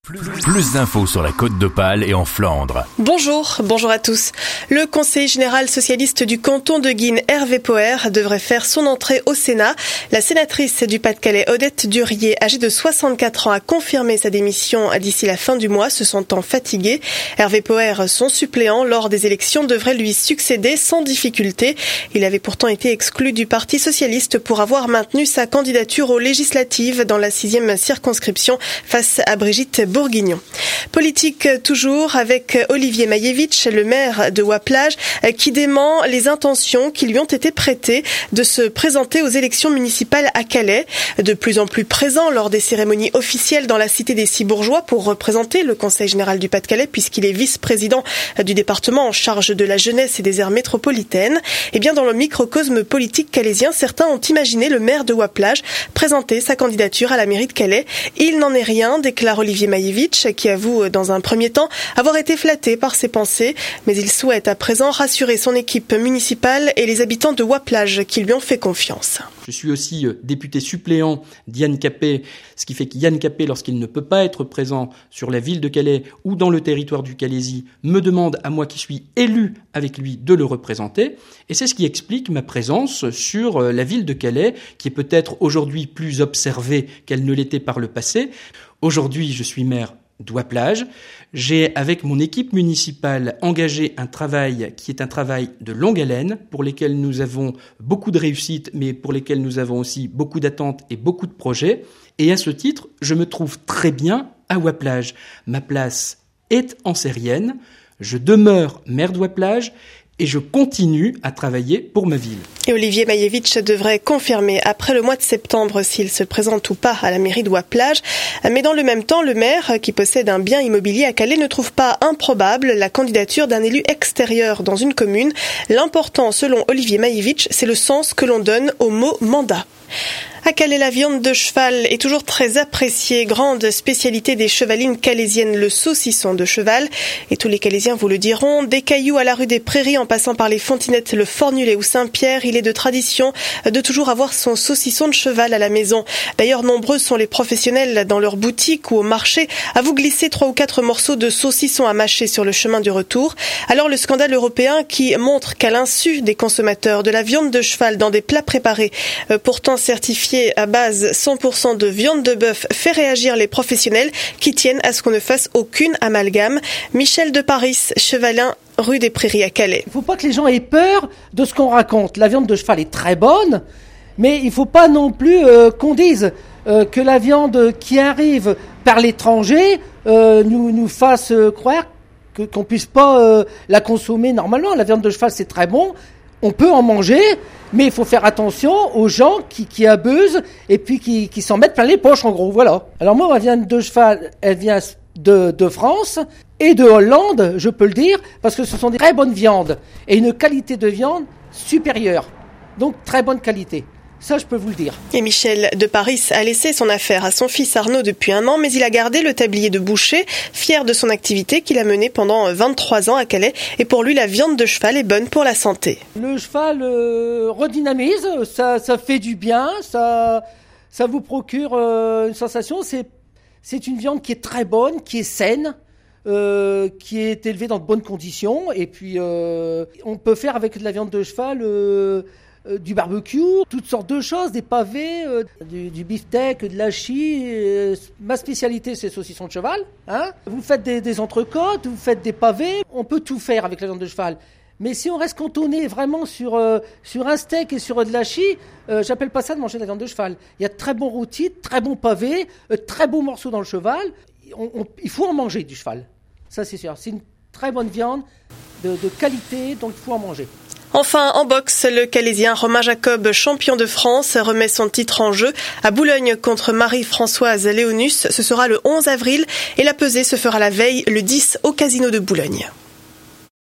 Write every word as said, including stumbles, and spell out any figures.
Plus, plus d'infos sur la Côte d'Opale et en Flandre. Bonjour, bonjour à tous. Le conseiller général socialiste du canton de Guînes, Hervé Poher, devrait faire son entrée au Sénat. La sénatrice du Pas-de-Calais, Odette Durier, âgée de soixante-quatre ans, a confirmé sa démission d'ici la fin du mois, se sentant fatiguée. Hervé Poher, son suppléant lors des élections, devrait lui succéder sans difficulté. Il avait pourtant été exclu du Parti socialiste pour avoir maintenu sa candidature aux législatives dans la sixième circonscription face à Brigitte Bourguignon. Politique toujours avec Olivier Maïevitch, le maire de Waplage, qui dément les intentions qui lui ont été prêtées de se présenter aux élections municipales à Calais. De plus en plus présent lors des cérémonies officielles dans la cité des Six-Bourgeois pour représenter le Conseil général du Pas-de-Calais puisqu'il est vice-président du département en charge de la jeunesse et des aires métropolitaines. Et bien dans le microcosme politique calaisien, certains ont imaginé le maire de Waplage présenter sa candidature à la mairie de Calais. Il n'en est rien, déclare Olivier Maïevitch, qui avoue dans un premier temps avoir été flatté par ses pensées, mais il souhaite à présent rassurer son équipe municipale et les habitants de Waplage qui lui ont fait confiance. Je suis aussi député suppléant d'Yann Capet, ce qui fait qu'Yann Capet, lorsqu'il ne peut pas être présent sur la ville de Calais ou dans le territoire du Calaisis, me demande à moi qui suis élu avec lui de le représenter. Et c'est ce qui explique ma présence sur la ville de Calais, qui est peut-être aujourd'hui plus observée qu'elle ne l'était par le passé. Aujourd'hui, je suis maire d'Waplage. J'ai, avec mon équipe municipale, engagé un travail qui est un travail de longue haleine, pour lesquels nous avons beaucoup de réussites, mais pour lesquels nous avons aussi beaucoup d'attentes et beaucoup de projets. Et à ce titre, je me trouve très bien à Waplage. Ma place est en Sérienne. Je demeure maire de Waplage. Et je continue à travailler pour ma ville. Et Olivier Maïevitch devrait confirmer après le mois de septembre s'il se présente ou pas à la mairie de Waplage. Mais dans le même temps, le maire, qui possède un bien immobilier à Calais, ne trouve pas improbable la candidature d'un élu extérieur dans une commune. L'important, selon Olivier Maïevitch, c'est le sens que l'on donne au mot mandat. À Calais, la viande de cheval est toujours très appréciée. Grande spécialité des chevalines calaisiennes, le saucisson de cheval. Et tous les Calaisiens vous le diront, des Cailloux à la rue des Prairies en passant par les Fontinettes, le Fornulet ou Saint-Pierre, il est de tradition de toujours avoir son saucisson de cheval à la maison. D'ailleurs, nombreux sont les professionnels dans leur boutique ou au marché à vous glisser trois ou quatre morceaux de saucisson à mâcher sur le chemin du retour. Alors le scandale européen qui montre qu'à l'insu des consommateurs de la viande de cheval dans des plats préparés, euh, pourtant certifiés à base cent pour cent de viande de bœuf, fait réagir les professionnels qui tiennent à ce qu'on ne fasse aucune amalgame. Michel de Paris, chevalin, rue des Prairies à Calais. Il ne faut pas que les gens aient peur de ce qu'on raconte. La viande de cheval est très bonne, mais il ne faut pas non plus euh, qu'on dise euh, que la viande qui arrive par l'étranger euh, nous, nous fasse euh, croire que, qu'on ne puisse pas euh, la consommer normalement. La viande de cheval, c'est très bon. On peut en manger, mais il faut faire attention aux gens qui, qui abusent et puis qui, qui s'en mettent plein les poches, en gros, voilà. Alors moi, ma viande de cheval, elle vient de, de France et de Hollande, je peux le dire, parce que ce sont des très bonnes viandes et une qualité de viande supérieure. Donc, très bonne qualité. Ça, je peux vous le dire. Et Michel de Paris a laissé son affaire à son fils Arnaud depuis un an, mais il a gardé le tablier de boucher, fier de son activité qu'il a menée pendant vingt-trois ans à Calais. Et pour lui, la viande de cheval est bonne pour la santé. Le cheval euh, redynamise, ça, ça fait du bien, ça, ça vous procure euh, une sensation. C'est, c'est une viande qui est très bonne, qui est saine. Euh, qui est élevée dans de bonnes conditions. Et puis, euh, on peut faire avec de la viande de cheval... Euh, Euh, du barbecue, toutes sortes de choses, des pavés, euh, du, du beefsteak, de l'hachis. Euh, ma spécialité, c'est le saucisson de cheval. Hein. Vous faites des, des entrecôtes, vous faites des pavés. On peut tout faire avec la viande de cheval. Mais si on reste cantonné vraiment sur, euh, sur un steak et sur euh, de l'hachis, euh, j'appelle pas ça de manger de la viande de cheval. Il y a de très bons rôtis, de très bons pavés, euh, très beaux morceaux dans le cheval. On, on, il faut en manger du cheval. Ça, c'est sûr. C'est une très bonne viande de, de qualité, donc il faut en manger. Enfin, en boxe, le Calaisien Romain Jacob, champion de France, remet son titre en jeu à Boulogne contre Marie-Françoise Léonus. Ce sera le onze avril et la pesée se fera la veille, le dix, au Casino de Boulogne.